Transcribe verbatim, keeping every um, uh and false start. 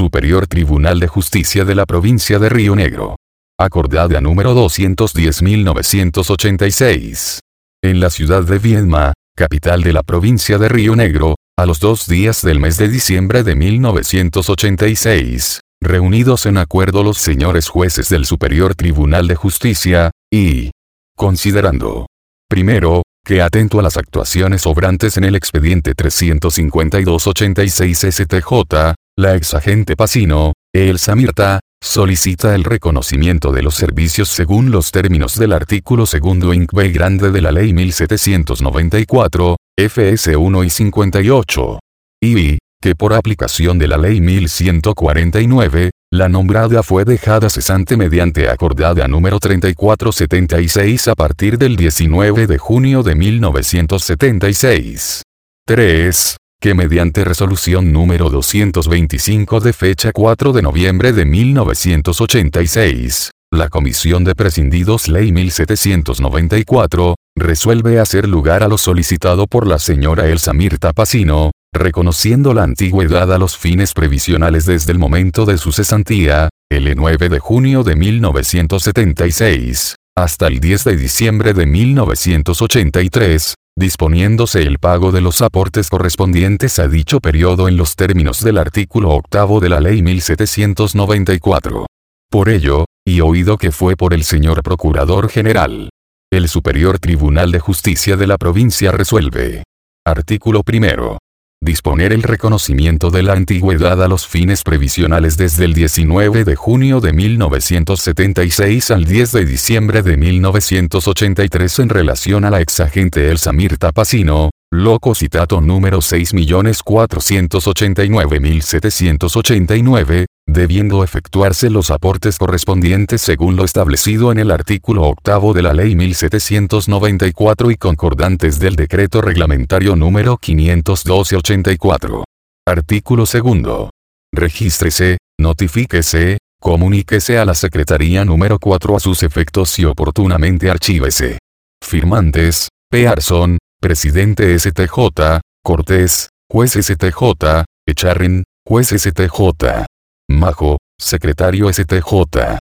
Superior Tribunal de Justicia de la Provincia de Río Negro. Acordada número doscientos diez guion mil novecientos ochenta y seis. En la ciudad de Viedma, capital de la provincia de Río Negro, a los dos días del mes de diciembre de mil novecientos ochenta y seis, reunidos en acuerdo los señores jueces del Superior Tribunal de Justicia, y considerando, primero, que atento a las actuaciones obrantes en el expediente trescientos cincuenta y dos ochenta y seis S T J, la exagente Pacino, Elsa Mirta, solicita el reconocimiento de los servicios según los términos del artículo segundo inc B grande de la Ley mil setecientos noventa y cuatro, F S uno y cincuenta y ocho. Y, que por aplicación de la Ley mil ciento cuarenta y nueve, la nombrada fue dejada cesante mediante acordada número treinta y cuatro setenta y seis a partir del diecinueve de junio de mil novecientos setenta y seis. tres. Que mediante resolución número doscientos veinticinco de fecha cuatro de noviembre de mil novecientos ochenta y seis, la Comisión de Prescindidos Ley mil setecientos noventa y cuatro, resuelve hacer lugar a lo solicitado por la señora Elsa Mirta Pacino, reconociendo la antigüedad a los fines previsionales desde el momento de su cesantía, el nueve de junio de mil novecientos setenta y seis, hasta el diez de diciembre de mil novecientos ochenta y tres, disponiéndose el pago de los aportes correspondientes a dicho periodo en los términos del artículo octavo de la Ley mil setecientos noventa y cuatro. Por ello, y oído que fue por el señor Procurador General, el Superior Tribunal de Justicia de la provincia resuelve. Artículo primero. Disponer el reconocimiento de la antigüedad a los fines previsionales desde el diecinueve de junio de mil novecientos setenta y seis al diez de diciembre de mil novecientos ochenta y tres en relación a la exagente Elsa Mirta Pacino, loco citato número seis millones cuatrocientos ochenta y nueve mil setecientos ochenta y nueve, debiendo efectuarse los aportes correspondientes según lo establecido en el artículo octavo de la Ley mil setecientos noventa y cuatro y concordantes del decreto reglamentario número quinientos doce ochenta y cuatro. Artículo segundo. Regístrese, notifíquese, comuníquese a la Secretaría número cuatro a sus efectos y oportunamente archívese. Firmantes: Pearson, Presidente S T J, Cortés, Juez S T J, Echarren, Juez S T J. Majo, Secretario S T J.